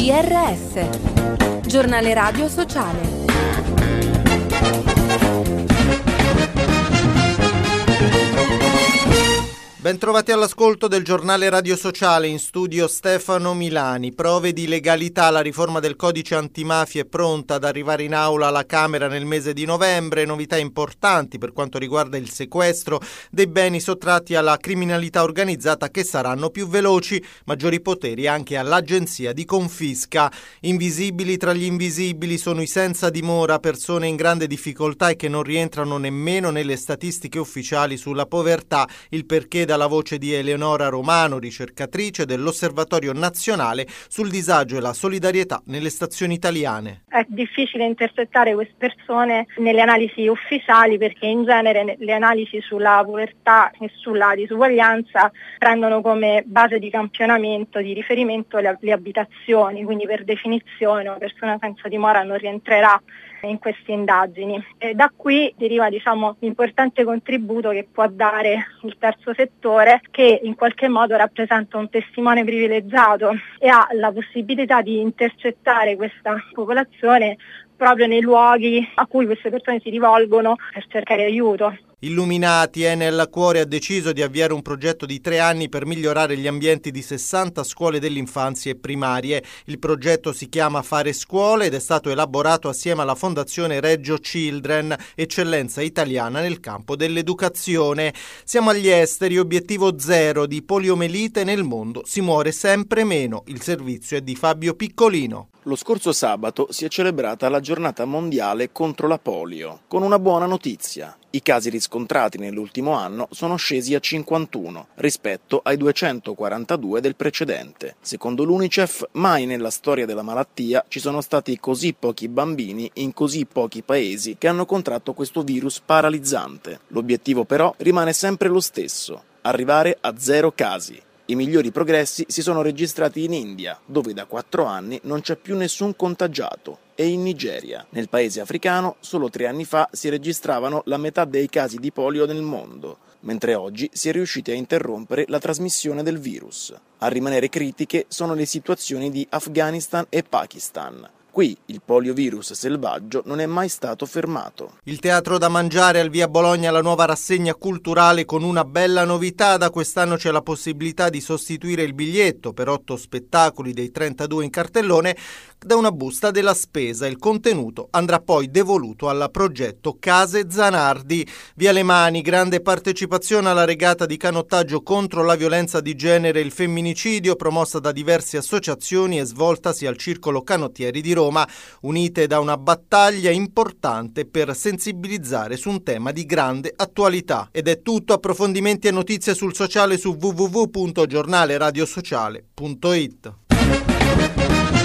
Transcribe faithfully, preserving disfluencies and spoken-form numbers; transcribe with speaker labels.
Speaker 1: G R S, Giornale Radio Sociale.
Speaker 2: Bentrovati all'ascolto del giornale Radio Sociale, in studio Stefano Milani. Prove di legalità, la riforma del codice antimafia è pronta ad arrivare in aula alla Camera nel mese di novembre, novità importanti per quanto riguarda il sequestro dei beni sottratti alla criminalità organizzata che saranno più veloci, maggiori poteri anche all'agenzia di confisca. Invisibili tra gli invisibili sono i senza dimora, persone in grande difficoltà e che non rientrano nemmeno nelle statistiche ufficiali sulla povertà, il perché dalla voce di Eleonora Romano, ricercatrice dell'Osservatorio Nazionale sul disagio e la solidarietà nelle stazioni italiane.
Speaker 3: È difficile intercettare queste persone nelle analisi ufficiali perché in genere le analisi sulla povertà e sulla disuguaglianza prendono come base di campionamento, di riferimento le, le abitazioni, quindi per definizione una persona senza dimora non rientrerà in queste indagini. E da qui deriva, diciamo, l'importante contributo che può dare il terzo settore, che in qualche modo rappresenta un testimone privilegiato e ha la possibilità di intercettare questa popolazione proprio nei luoghi a cui queste persone si rivolgono per cercare aiuto.
Speaker 2: Illuminati, Enel Cuore ha deciso di avviare un progetto di tre anni per migliorare gli ambienti di sessanta scuole dell'infanzia e primarie. Il progetto si chiama Fare Scuole ed è stato elaborato assieme alla Fondazione Reggio Children, eccellenza italiana nel campo dell'educazione. Siamo agli esteri, obiettivo zero, di poliomelite nel mondo si muore sempre meno. Il servizio è di Fabio Piccolino.
Speaker 4: Lo scorso sabato si è celebrata la giornata mondiale contro la polio, con una buona notizia. I casi riscontrati nell'ultimo anno sono scesi a cinquantuno rispetto ai duecentoquarantadue del precedente. Secondo l'UNICEF, mai nella storia della malattia ci sono stati così pochi bambini in così pochi paesi che hanno contratto questo virus paralizzante. L'obiettivo però rimane sempre lo stesso: arrivare a zero casi. I migliori progressi si sono registrati in India, dove da quattro anni non c'è più nessun contagiato, e in Nigeria. Nel paese africano, solo tre anni fa si registravano la metà dei casi di polio nel mondo, mentre oggi si è riusciti a interrompere la trasmissione del virus. A rimanere critiche sono le situazioni di Afghanistan e Pakistan. Qui il poliovirus selvaggio non è mai stato fermato.
Speaker 2: Il teatro da mangiare al Via Bologna, la nuova rassegna culturale con una bella novità. Da quest'anno c'è la possibilità di sostituire il biglietto per otto spettacoli dei trentadue in cartellone da una busta della spesa. Il contenuto andrà poi devoluto al progetto Case Zanardi. Via Le Mani, grande partecipazione alla regata di canottaggio contro la violenza di genere e il femminicidio, promossa da diverse associazioni e svoltasi al Circolo Canottieri di Roma. Roma, unite da una battaglia importante per sensibilizzare su un tema di grande attualità. Ed è tutto, approfondimenti e notizie sul sociale su w w w punto giornale radio sociale punto it.